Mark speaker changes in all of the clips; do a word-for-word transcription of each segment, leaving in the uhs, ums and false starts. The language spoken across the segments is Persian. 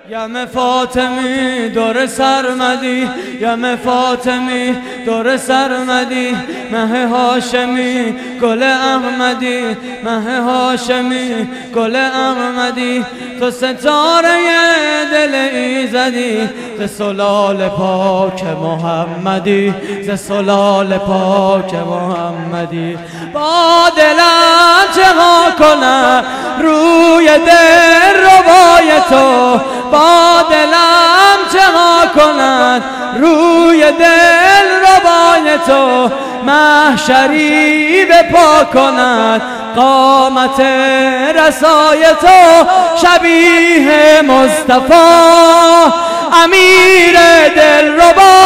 Speaker 1: یم فاطمی دور سرمدی، یم فاطمی دور سرمدی، مه هاشمی گل احمدی، مه هاشمی گل احمدی، تو ستاره دل ایزدی، ز سلال پاک محمدی، ز سلال پاک محمدی. با دلم چه ها کنم روی دل ربای تو، با دلم چه ها کند روی دل ربای تو، محشری به پا کند قامت رسای تو، شبیه مصطفی امیر دل ربا،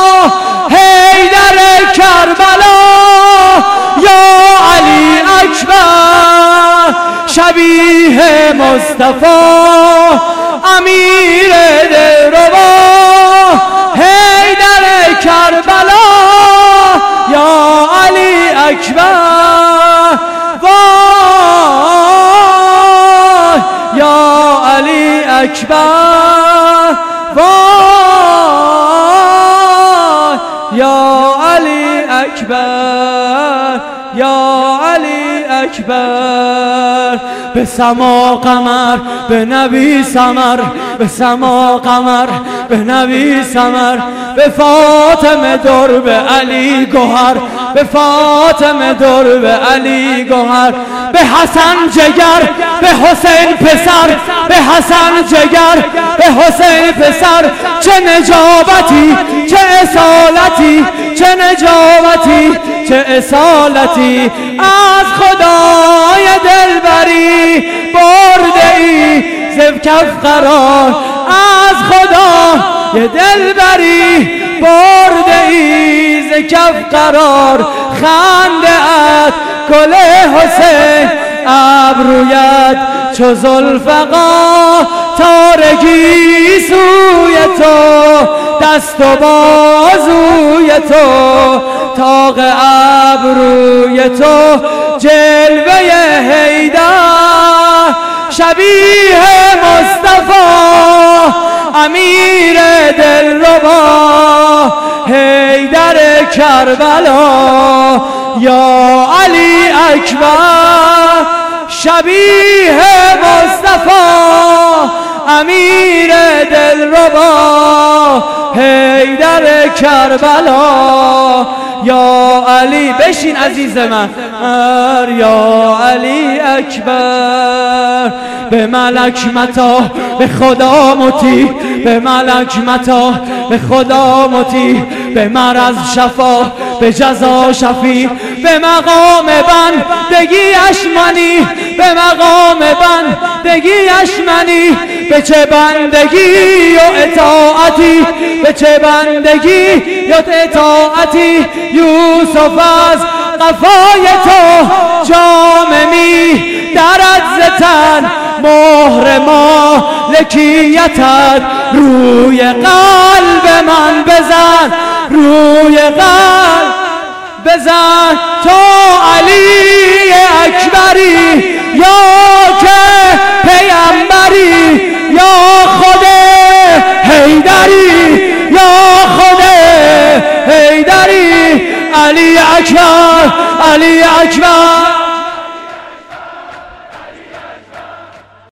Speaker 1: حیدر کربلا یا علی اکبر، شبیه مصطفی امیر دلربا، حیدر کربلا یا علی اکبر، وای یا علی اکبر، وای یا علی اکبر، یا علی اکبر. به سما قمر به نبی سمر، به سما قمر به نبی سمر، به فاطمه در به علی گوهر، به فاطمه در به علی گوهر، به حسن جگر به حسین پسر، به حسن جگر به حسین پسر، چه نجابتی چه اصالتی، چه نجابتی چه اصالتی، از خدای دلبری برده ای ز کف قرار، از خدای دلبری برده ای ز کف قرار، خنده ات گل حسین ابرویت چو ذوالفقار، تارگی سوی تو دست و بازوی تو، تاق ابروی تو جلوه حیدر، شبیه مصطفی امیر دلربا، حیدر کربلا یا علی اکبر، شبیه مصطفی امیر دلربا، حیدر کربلا یا علی. بشین عزیز من، یا علی اکبر. به ملک متا به خدا مطیع، به ملک متا به خدا مطیع، به مرض شفا به جزا شفیع، به مقام بندگیش منی، به مقام بندگیش منی، به چه بندگی و اطاعتی، به چه بندگی و اطاعتی، یوسف از قفای تو جام می درد ز تن، مهر مالکیتت روی قلب من بزن، روی قلب بزن، تو علی اکبری یا که پیغمبر